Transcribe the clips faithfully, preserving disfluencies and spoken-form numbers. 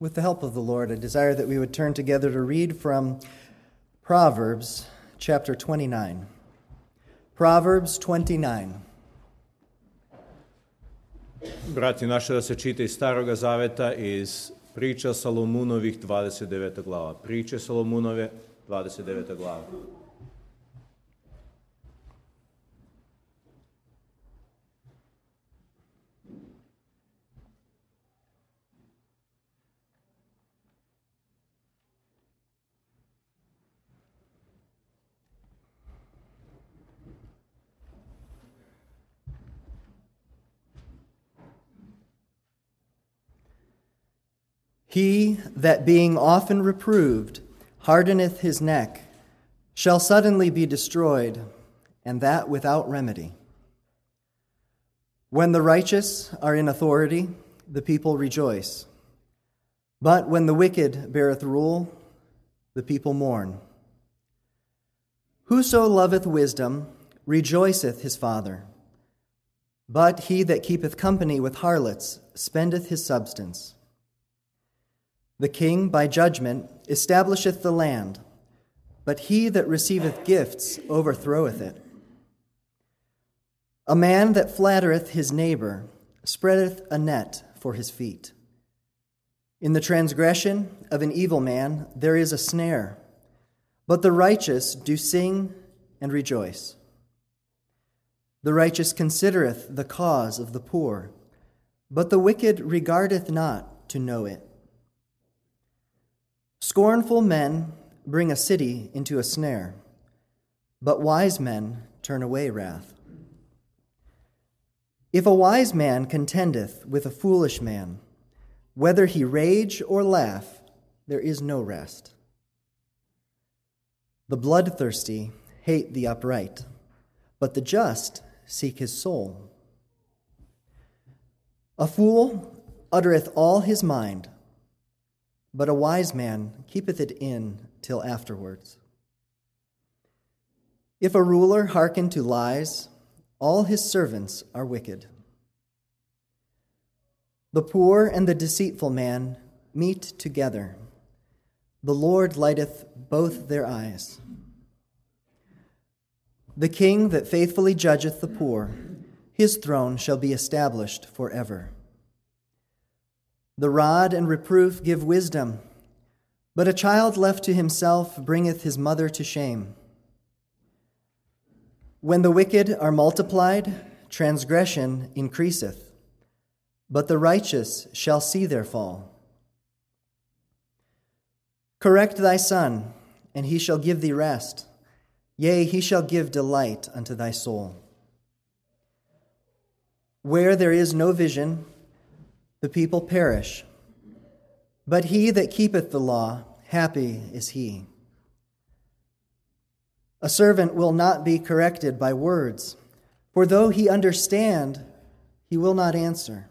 With the help of the Lord, I desire that we would turn together to read from Proverbs chapter twenty-nine. Proverbs twenty-nine. Brati naši, da se čita iz Staroga Zaveta, iz priča Salomunovih, dvadeset deveta glava. Priče Salomunove, dvadeset deveta glava. He that being often reproved hardeneth his neck shall suddenly be destroyed, and that without remedy. When the righteous are in authority, the people rejoice. But when the wicked beareth rule, the people mourn. Whoso loveth wisdom rejoiceth his father, but he that keepeth company with harlots spendeth his substance. The king by judgment establisheth the land, but he that receiveth gifts overthroweth it. A man that flattereth his neighbor spreadeth a net for his feet. In the transgression of an evil man there is a snare, but the righteous do sing and rejoice. The righteous considereth the cause of the poor, but the wicked regardeth not to know it. Scornful men bring a city into a snare, but wise men turn away wrath. If a wise man contendeth with a foolish man, whether he rage or laugh, there is no rest. The bloodthirsty hate the upright, but the just seek his soul. A fool uttereth all his mind, but a wise man keepeth it in till afterwards. If a ruler hearken to lies, all his servants are wicked. The poor and the deceitful man meet together. The Lord lighteth both their eyes. The king that faithfully judgeth the poor, his throne shall be established forever. The rod and reproof give wisdom, but a child left to himself bringeth his mother to shame. When the wicked are multiplied, transgression increaseth, but the righteous shall see their fall. Correct thy son, and he shall give thee rest. Yea, he shall give delight unto thy soul. Where there is no vision, the people perish, but he that keepeth the law, happy is he. A servant will not be corrected by words, for though he understand, he will not answer.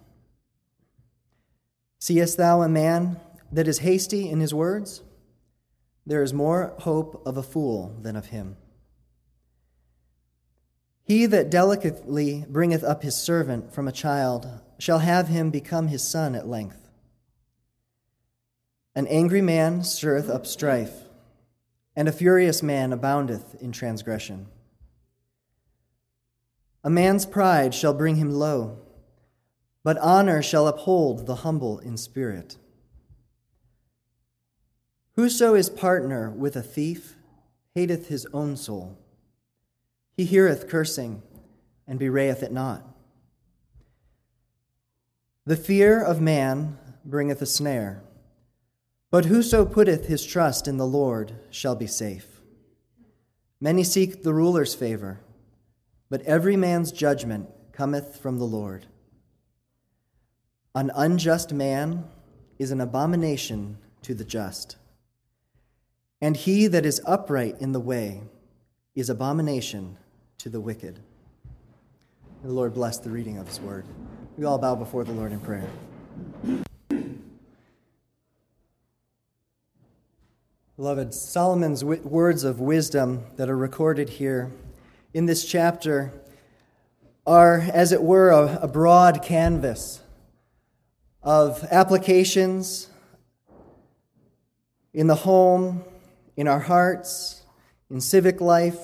Seest thou a man that is hasty in his words? There is more hope of a fool than of him. He that delicately bringeth up his servant from a child shall have him become his son at length. An angry man stirreth up strife, and a furious man aboundeth in transgression. A man's pride shall bring him low, but honor shall uphold the humble in spirit. Whoso is partner with a thief hateth his own soul. He heareth cursing, and bewrayeth it not. The fear of man bringeth a snare, but whoso putteth his trust in the Lord shall be safe. Many seek the ruler's favor, but every man's judgment cometh from the Lord. An unjust man is an abomination to the just, and he that is upright in the way is abomination to the wicked. May the Lord bless the reading of his word. We all bow before the Lord in prayer. Beloved, Solomon's w- words of wisdom that are recorded here in this chapter are, as it were, a, a broad canvas of applications in the home, in our hearts, in civic life,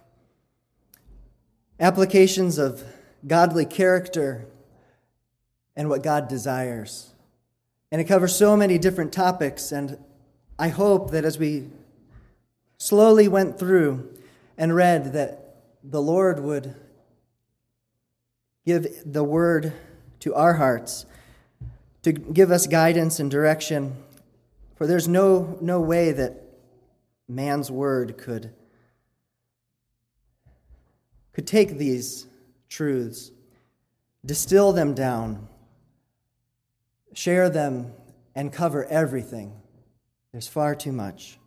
applications of godly character and what God desires. And it covers so many different topics, and I hope that as we slowly went through and read that the Lord would give the word to our hearts, to give us guidance and direction, for there's no, no way that man's word could, could take these truths, distill them down, share them, and cover everything. There's far too much.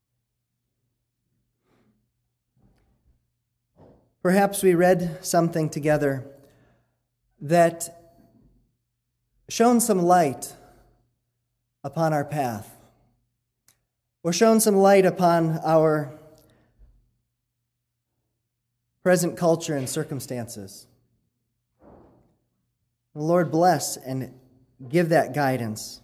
Perhaps we read something together that shone some light upon our path, or shone some light upon our present culture and circumstances. The Lord bless and give that guidance.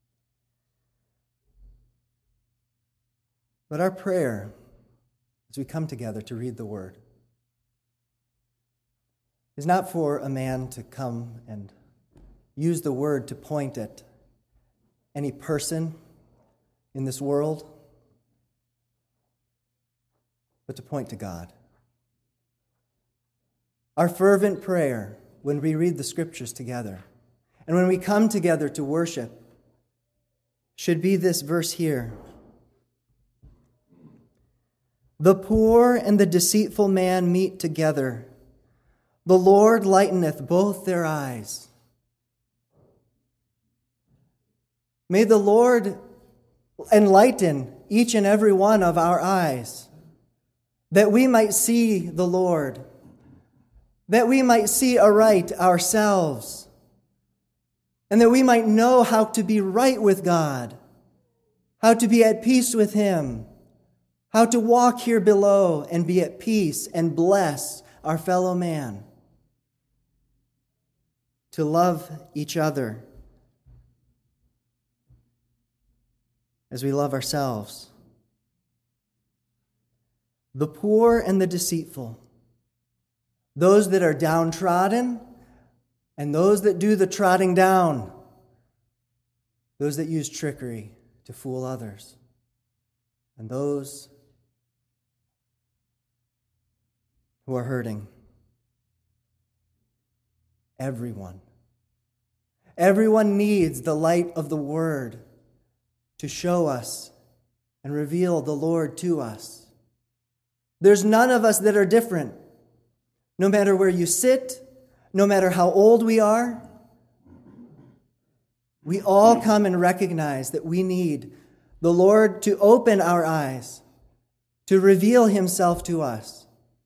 But our prayer as we come together to read the Word is not for a man to come and use the Word to point at any person in this world, but to point to God. Our fervent prayer when we read the Scriptures together and when we come together to worship should be this verse here. The poor and the deceitful man meet together. The Lord lighteneth both their eyes. May the Lord enlighten each and every one of our eyes, that we might see the Lord, that we might see aright ourselves, and that we might know how to be right with God, how to be at peace with Him, how to walk here below and be at peace and bless our fellow man, to love each other as we love ourselves. The poor and the deceitful, those that are downtrodden and those that do the trotting down, those that use trickery to fool others, and those who are hurting. Everyone. Everyone needs the light of the Word to show us and reveal the Lord to us. There's none of us that are different. No matter where you sit, no matter how old we are, we all come and recognize that we need the Lord to open our eyes, to reveal Himself to us.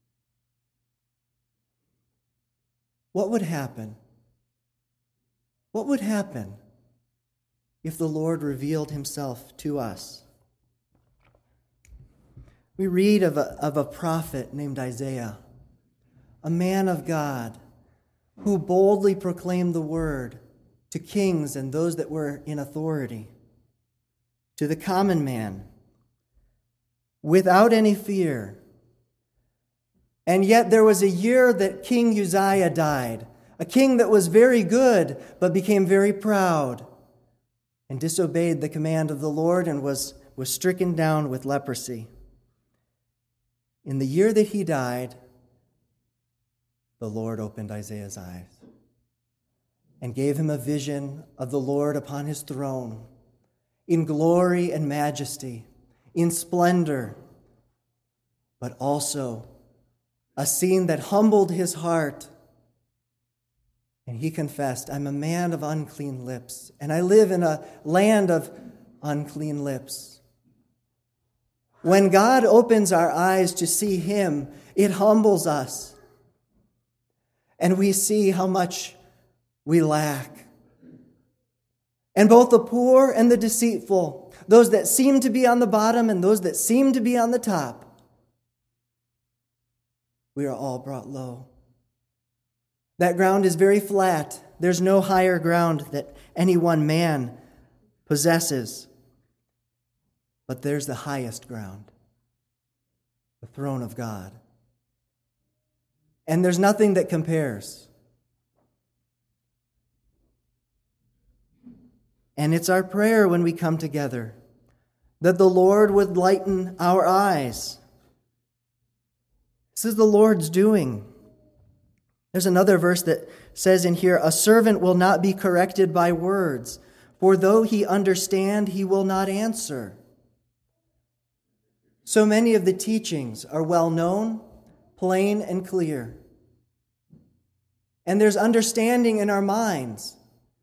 What would happen? What would happen if the Lord revealed Himself to us? We read of a, of a prophet named Isaiah, a man of God who boldly proclaimed the word to kings and those that were in authority, to the common man, without any fear. And yet there was a year that King Uzziah died, a king that was very good, but became very proud and disobeyed the command of the Lord and was, was stricken down with leprosy. In the year that he died, the Lord opened Isaiah's eyes and gave him a vision of the Lord upon his throne, in glory and majesty, in splendor, but also a scene that humbled his heart. And he confessed, I'm a man of unclean lips, and I live in a land of unclean lips. When God opens our eyes to see Him, it humbles us. And we see how much we lack. And both the poor and the deceitful, those that seem to be on the bottom and those that seem to be on the top, we are all brought low. That ground is very flat. There's no higher ground that any one man possesses. But there's the highest ground, the throne of God. And there's nothing that compares. And it's our prayer when we come together that the Lord would lighten our eyes. This is the Lord's doing. There's another verse that says in here, a servant will not be corrected by words, for though he understand, he will not answer. So many of the teachings are well known, plain and clear. And there's understanding in our minds.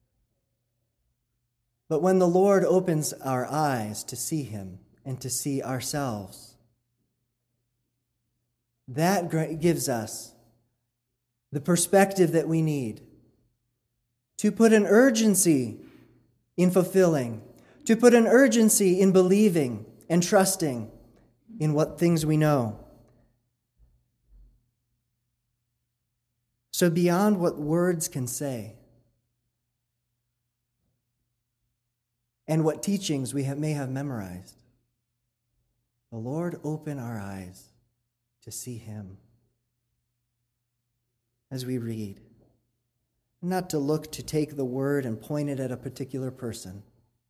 But when the Lord opens our eyes to see him and to see ourselves, that gives us the perspective that we need to put an urgency in fulfilling, to put an urgency in believing and trusting in what things we know. So beyond what words can say, and what teachings we have, may have memorized, the Lord open our eyes to see him as we read. Not to look to take the word and point it at a particular person.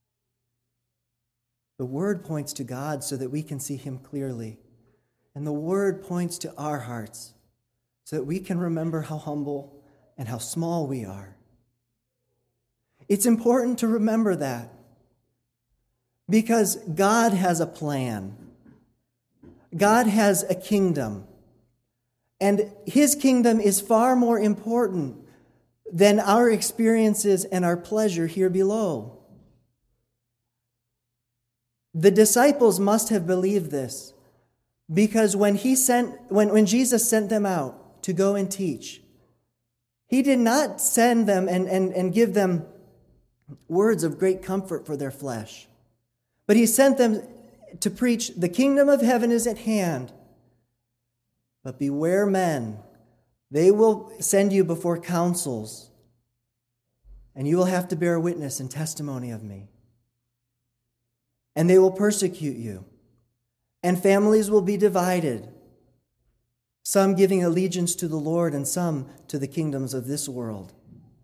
The word points to God so that we can see him clearly. And the word points to our hearts so that we can remember how humble and how small we are. It's important to remember that because God has a plan. God has a kingdom. And his kingdom is far more important than our experiences and our pleasure here below. The disciples must have believed this because when he sent, when, when Jesus sent them out to go and teach, he did not send them and, and, and give them words of great comfort for their flesh, but he sent them to preach, the kingdom of heaven is at hand. But beware men, they will send you before councils, and you will have to bear witness and testimony of me. And they will persecute you, and families will be divided, some giving allegiance to the Lord and some to the kingdoms of this world.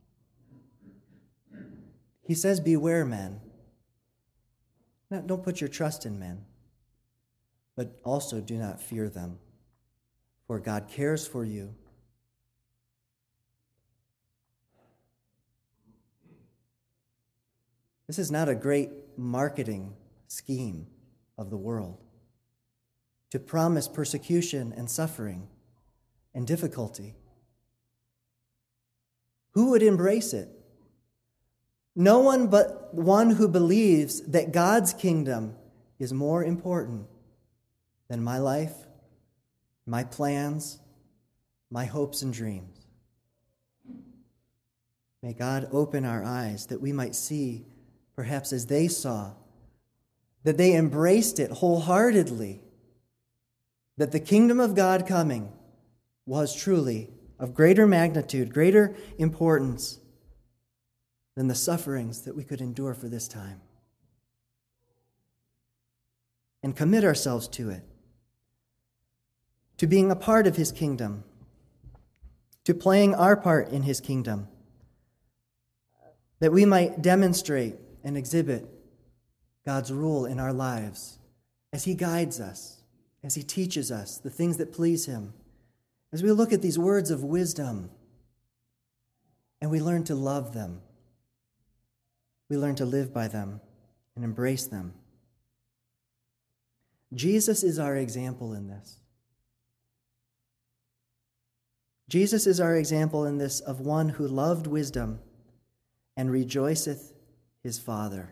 He says, beware men. Now, don't put your trust in men, but also do not fear them, for God cares for you. This is not a great marketing scheme of the world to promise persecution and suffering and difficulty. Who would embrace it? No one but one who believes that God's kingdom is more important than my life, my plans, my hopes and dreams. May God open our eyes that we might see, perhaps as they saw, that they embraced it wholeheartedly, that the kingdom of God coming was truly of greater magnitude, greater importance than the sufferings that we could endure for this time. And commit ourselves to it, to being a part of his kingdom, to playing our part in his kingdom, that we might demonstrate and exhibit God's rule in our lives as he guides us, as he teaches us the things that please him, as we look at these words of wisdom and we learn to love them. We learn to live by them and embrace them. Jesus is our example in this. Jesus is our example in this of one who loved wisdom and rejoiceth his Father.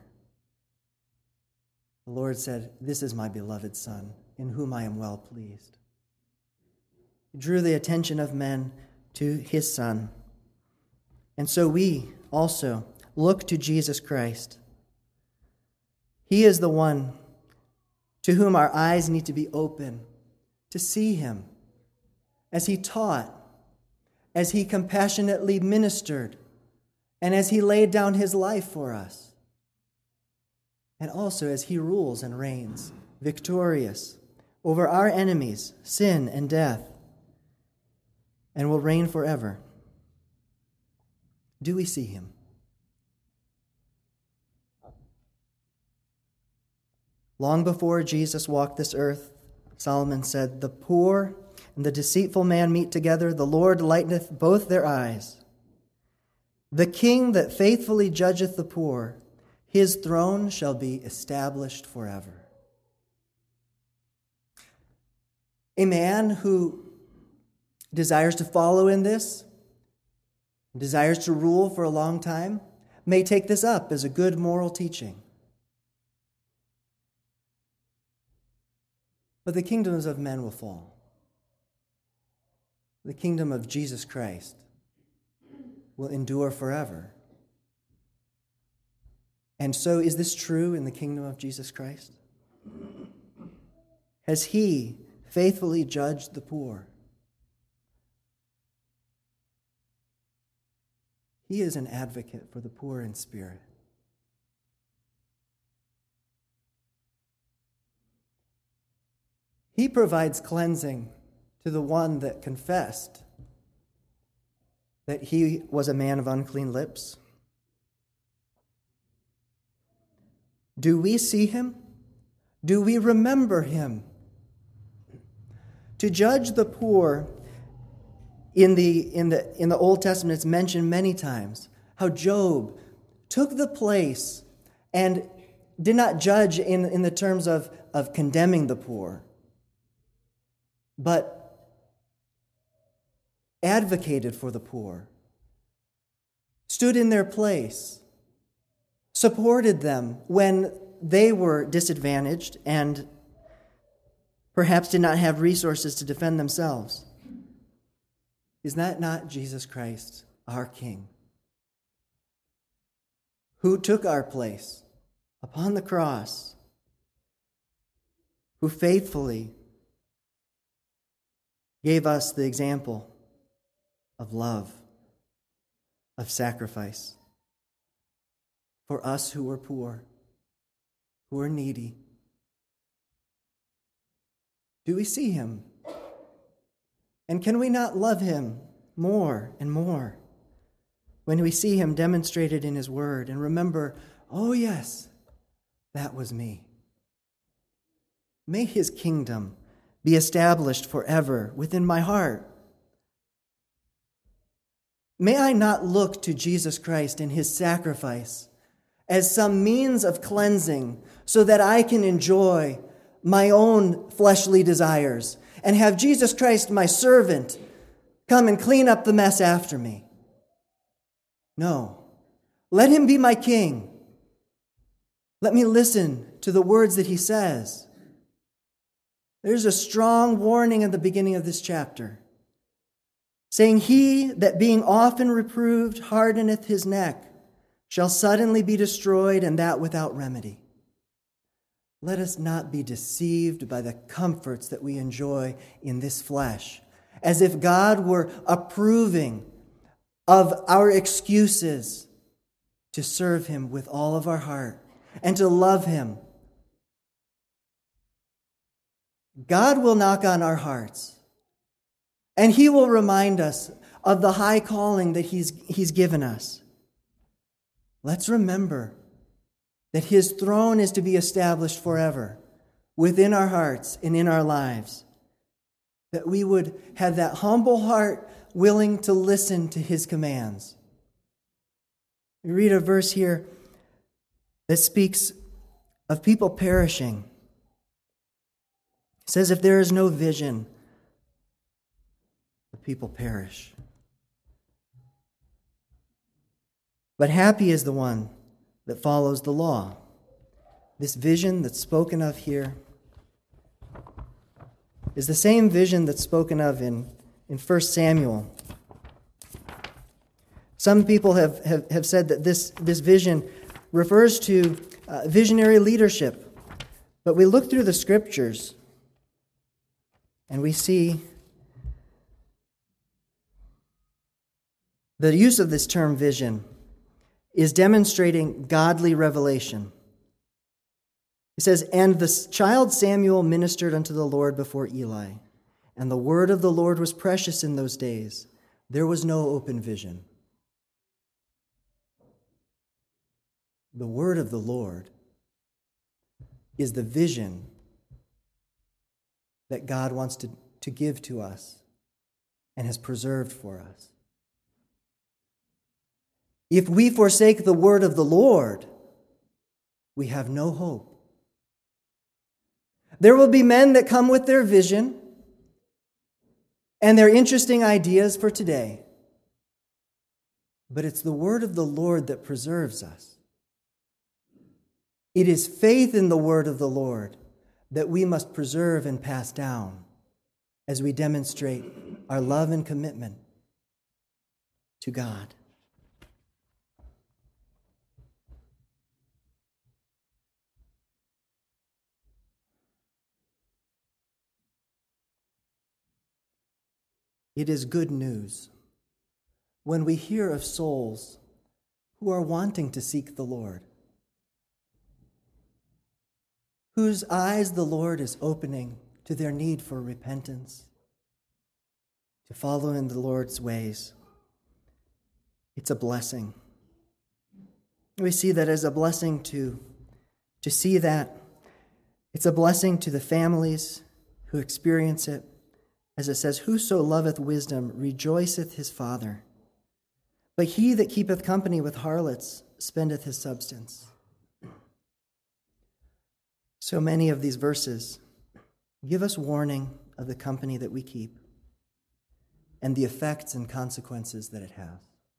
The Lord said, "This is my beloved Son, in whom I am well pleased." He drew the attention of men to his Son. And so we also look to Jesus Christ. He is the one to whom our eyes need to be open, to see him as he taught, as he compassionately ministered, and as he laid down his life for us. and also as he rules and reigns, victorious over our enemies, sin and death, and will reign forever. Do we see him? Long before Jesus walked this earth, Solomon said, "The poor and the deceitful man meet together, the Lord lighteneth both their eyes. The king that faithfully judgeth the poor, his throne shall be established forever." A man who desires to follow in this, desires to rule for a long time, may take this up as a good moral teaching. But the kingdoms of men will fall. The kingdom of Jesus Christ will endure forever. And so, is this true in the kingdom of Jesus Christ? Has he faithfully judged the poor? He is an advocate for the poor in spirit. He provides cleansing to the one that confessed that he was a man of unclean lips. Do we see him? Do we remember him? To judge the poor in the, in the, in the Old Testament, it's mentioned many times how Job took the place and did not judge in, in the terms of, of condemning the poor, but advocated for the poor, stood in their place, supported them when they were disadvantaged and perhaps did not have resources to defend themselves. Is that not Jesus Christ, our King, who took our place upon the cross, who faithfully gave us the example of love, of sacrifice for us who were poor, who were needy? Do we see him? And can we not love him more and more when we see him demonstrated in his word and remember, oh yes, that was me? May his kingdom be established forever within my heart. May I not look to Jesus Christ and his sacrifice as some means of cleansing so that I can enjoy my own fleshly desires and have Jesus Christ, my servant, come and clean up the mess after me. No. Let him be my king. Let me listen to the words that he says. There's a strong warning at the beginning of this chapter, saying, "He that being often reproved hardeneth his neck shall suddenly be destroyed, and that without remedy." Let us not be deceived by the comforts that we enjoy in this flesh, as if God were approving of our excuses to serve him with all of our heart and to love him. God will knock on our hearts, and he will remind us of the high calling that he's, he's given us. Let's remember that his throne is to be established forever within our hearts and in our lives, that we would have that humble heart willing to listen to his commands. We read a verse here that speaks of people perishing. It says, if there is no vision, the people perish. But happy is the one that follows the law. This vision that's spoken of here is the same vision that's spoken of in, in First Samuel. Some people have, have, have said that this, this vision refers to uh, visionary leadership. But we look through the scriptures and we see the use of this term vision is demonstrating godly revelation. It says, "And the child Samuel ministered unto the Lord before Eli, and the word of the Lord was precious in those days. There was no open vision." The word of the Lord is the vision that God wants to, to give to us and has preserved for us. If we forsake the word of the Lord, we have no hope. There will be men that come with their vision and their interesting ideas for today. But it's the word of the Lord that preserves us. It is faith in the word of the Lord that we must preserve and pass down as we demonstrate our love and commitment to God. It is good news when we hear of souls who are wanting to seek the Lord, whose eyes the Lord is opening to their need for repentance, to follow in the Lord's ways. It's a blessing. We see that as a blessing to, to see that. It's a blessing to the families who experience it. As it says, "Whoso loveth wisdom rejoiceth his father, but he that keepeth company with harlots spendeth his substance." So many of these verses give us warning of the company that we keep and the effects and consequences that it has.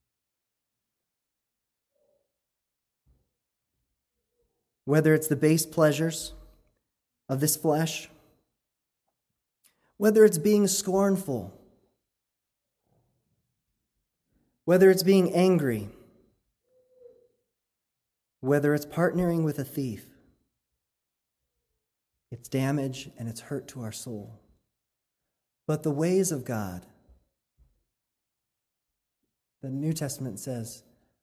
Whether it's the base pleasures of this flesh, whether it's being scornful, whether it's being angry, whether it's partnering with a thief, it's damage and it's hurt to our soul. But the ways of God, the New Testament says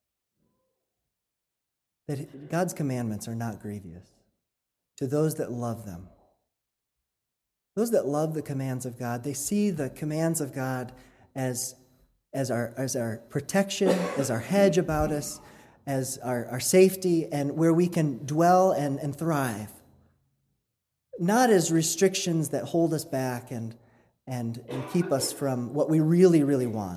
that God's commandments are not grievous to those that love them. Those that love the commands of God, they see the commands of God as, as, our, as our protection, as our hedge about us, as our, our safety, and where we can dwell and, and thrive. Not as restrictions that hold us back and, and, and keep us from what we really, really want.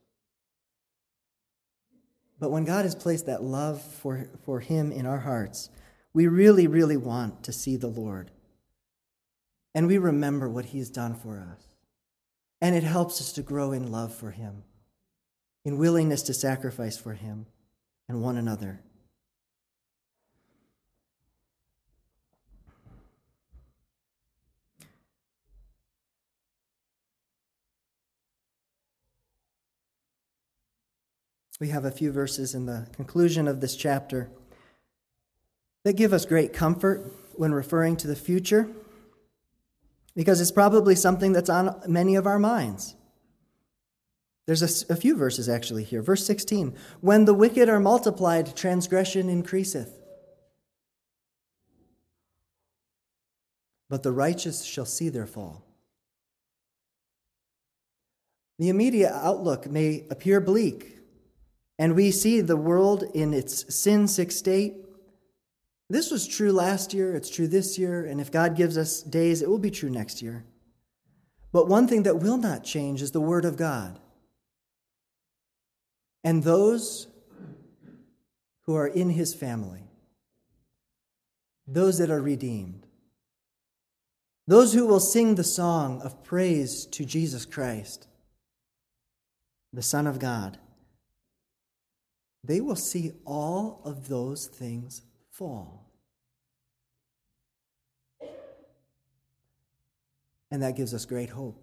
But when God has placed that love for, for Him in our hearts, we really, really want to see the Lord. And we remember what He's done for us. And it helps us to grow in love for Him, in willingness to sacrifice for Him and one another. We have a few verses in the conclusion of this chapter that give us great comfort when referring to the future, because it's probably something that's on many of our minds. There's a, a few verses actually here. Verse sixteen, "When the wicked are multiplied, transgression increaseth. But the righteous shall see their fall." The immediate outlook may appear bleak, and we see the world in its sin-sick state. This was true last year, it's true this year, and if God gives us days, it will be true next year. But one thing that will not change is the Word of God. And those who are in His family, those that are redeemed, those who will sing the song of praise to Jesus Christ, the Son of God, they will see all of those things fall. And that gives us great hope.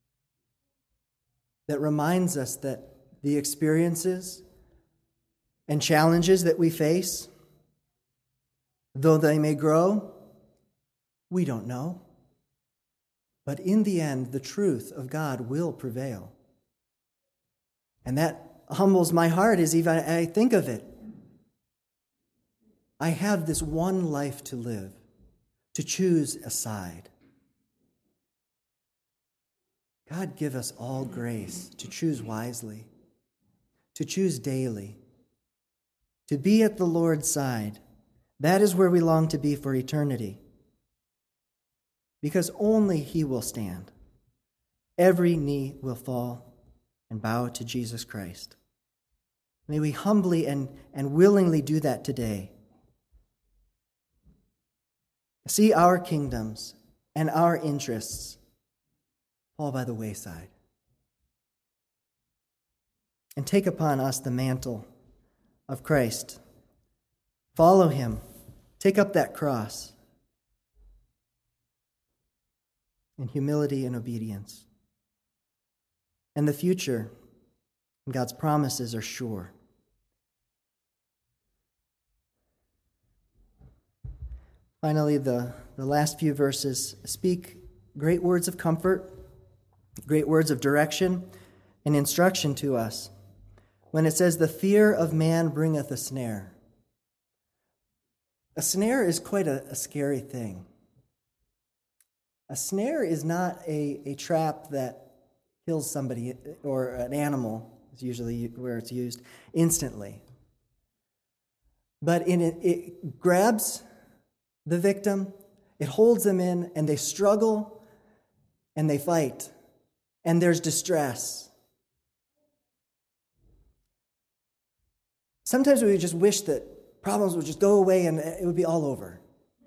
That reminds us that the experiences and challenges that we face, though they may grow, we don't know. But in the end, the truth of God will prevail. And that humbles my heart as even I think of it. I have this one life to live. to choose a side. God, give us all grace to choose wisely, to choose daily, to be at the Lord's side. That is where we long to be for eternity, because only He will stand. Every knee will fall and bow to Jesus Christ. May we humbly and, and willingly do that today. See our kingdoms and our interests fall by the wayside, and take upon us the mantle of Christ. Follow Him. Take up that cross in humility and obedience. And the future and God's promises are sure. Finally, the, the last few verses speak great words of comfort, great words of direction and instruction to us. When it says, "The fear of man bringeth a snare." A snare is quite a, a scary thing. A snare is not a, a trap that kills somebody, or an animal is usually where it's used, instantly. But in it, it grabs the victim, it holds them in, and they struggle, and they fight, and there's distress. Sometimes we just wish that problems would just go away and it would be all over.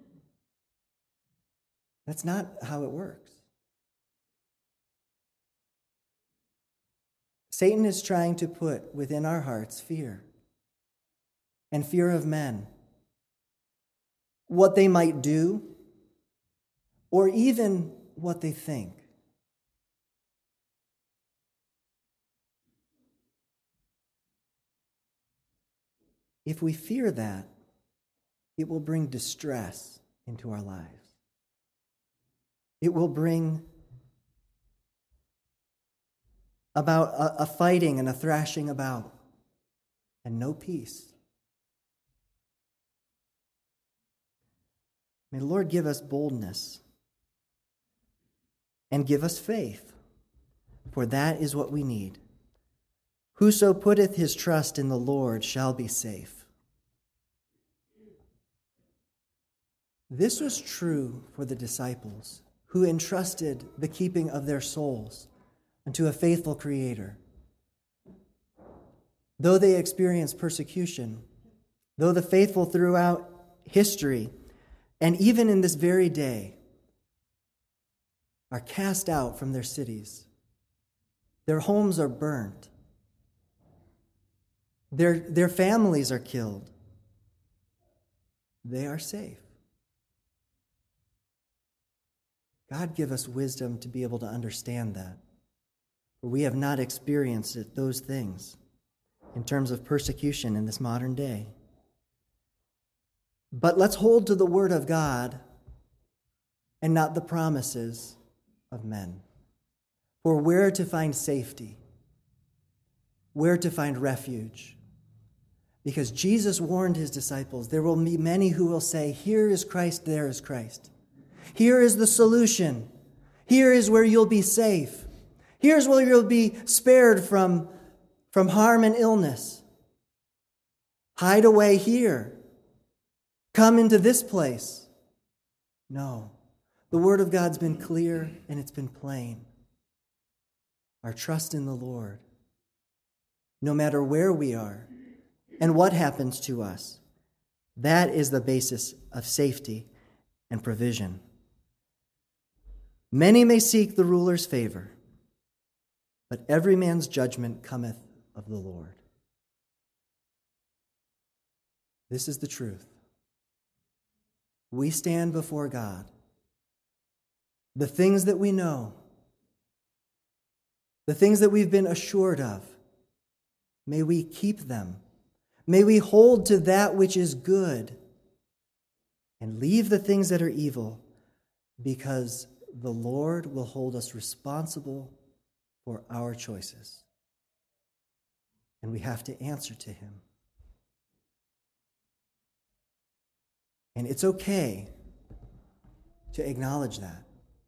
That's not how it works. Satan is trying to put within our hearts fear, and fear of men, what they might do, or even what they think. If we fear that, it will bring distress into our lives. It will bring about a, a fighting and a thrashing about, and no peace. May the Lord give us boldness and give us faith, for that is what we need. Whoso putteth his trust in the Lord shall be safe. This was true for the disciples who entrusted the keeping of their souls unto a faithful Creator. Though they experienced persecution, though the faithful throughout history, and even in this very day, are cast out from their cities, their homes are burnt, their, their families are killed, they are safe. God give us wisdom to be able to understand that, for we have not experienced it, those things in terms of persecution in this modern day. But let's hold to the word of God and not the promises of men. For where to find safety, where to find refuge. Because Jesus warned his disciples, there will be many who will say, here is Christ, there is Christ. Here is the solution. Here is where you'll be safe. Here's where you'll be spared from, from harm and illness. Hide away here. Come into this place. No. The word of God's been clear and it's been plain. Our trust in the Lord, no matter where we are and what happens to us, that is the basis of safety and provision. Many may seek the ruler's favor, but every man's judgment cometh of the Lord. This is the truth. We stand before God. The things that we know, the things that we've been assured of, may we keep them. May we hold to that which is good and leave the things that are evil, because the Lord will hold us responsible for our choices. And we have to answer to him. And it's okay to acknowledge that.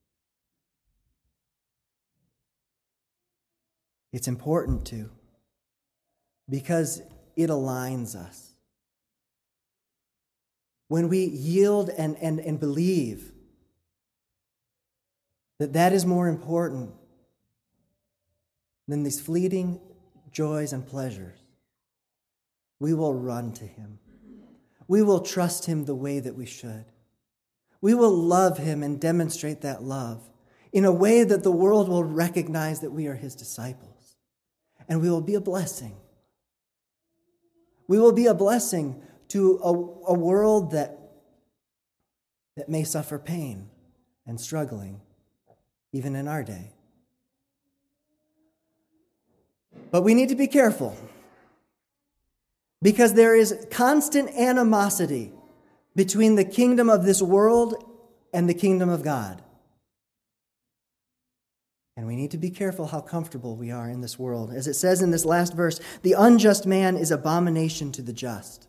It's important to, because it aligns us. When we yield and, and, and believe that that is more important than these fleeting joys and pleasures, we will run to him. We will trust him the way that we should. We will love him and demonstrate that love in a way that the world will recognize that we are his disciples. And we will be a blessing. We will be a blessing to a, a world that, that may suffer pain and struggling, even in our day. But we need to be careful, because there is constant animosity between the kingdom of this world and the kingdom of God. And we need to be careful how comfortable we are in this world. As it says in this last verse, the unjust man is abomination to the just.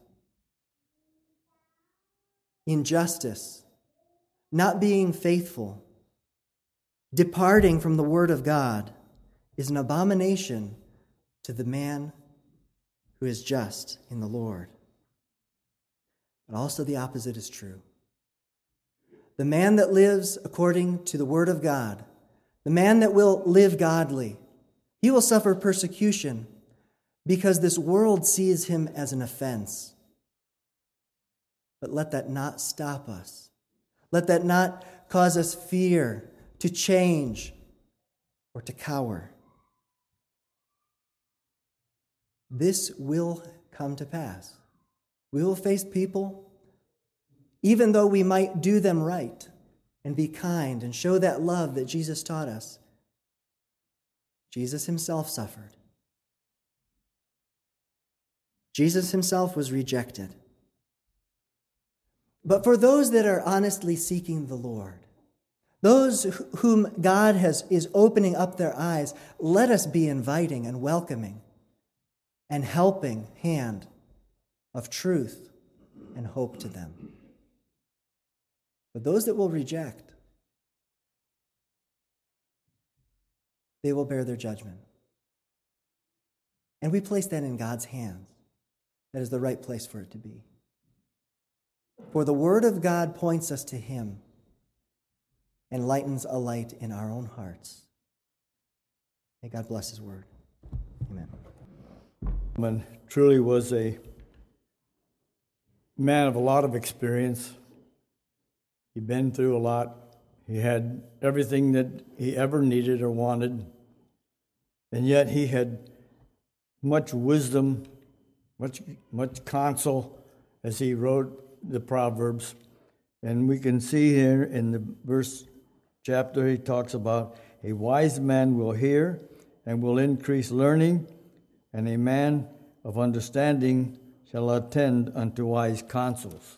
Injustice, not being faithful, departing from the word of God, is an abomination to the man who is just in the Lord. But also the opposite is true. The man that lives according to the word of God, the man that will live godly, he will suffer persecution because this world sees him as an offense. But let that not stop us. Let that not cause us fear, to change, or to cower. This will come to pass. We will face people, even though we might do them right and be kind and show that love that Jesus taught us. Jesus himself suffered. Jesus himself was rejected. But for those that are honestly seeking the Lord, those whom God has is opening up their eyes, let us be inviting and welcoming and helping hand of truth and hope to them. But those that will reject, they will bear their judgment. And we place that in God's hands. That is the right place for it to be. For the word of God points us to him and lightens a light in our own hearts. May God bless his word. Amen. Man truly was a man of a lot of experience. He'd been through a lot. He had everything that he ever needed or wanted. And yet he had much wisdom, much much counsel as he wrote the Proverbs. And we can see here in the verse chapter, he talks about a wise man will hear and will increase learning, and a man of understanding shall attend unto wise counsels.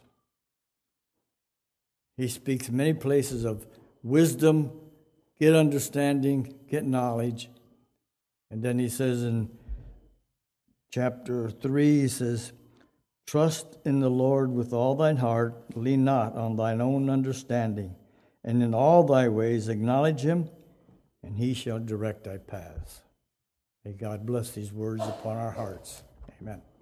He speaks many places of wisdom, get understanding, get knowledge. And then he says in chapter three, he says, trust in the Lord with all thine heart, lean not on thine own understanding, and in all thy ways acknowledge him, and he shall direct thy paths. May God bless these words upon our hearts. Amen.